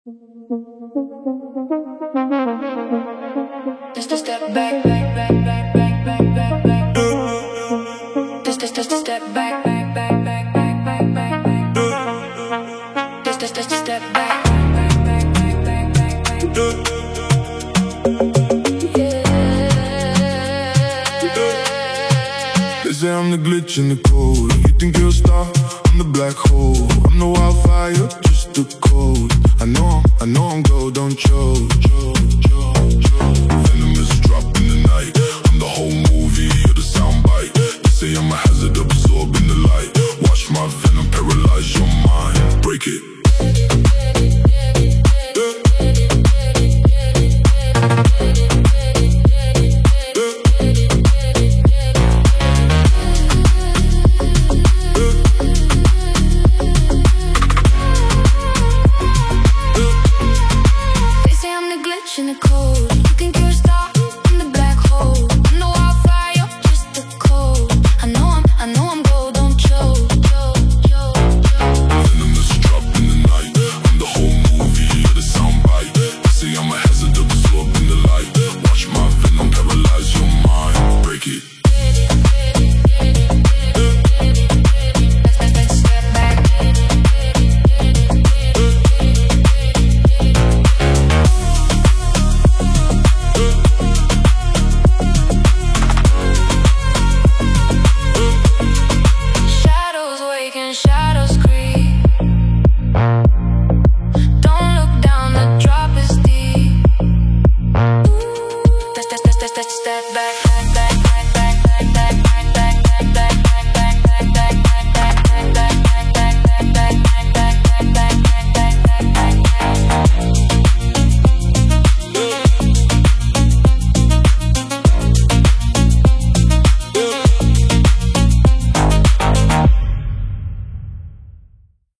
Just a step back, back, back, back, back, back, back, back. Just a step back, back, back, back, back, back, back, back. Just a step back, back, back, back, back, back, back, back. Yeah. They say I'm the glitch in the code. You think you're a star? I'm the black hole. I'm the wildfire, just the cold. I know I'm gold, don't choke. Venomous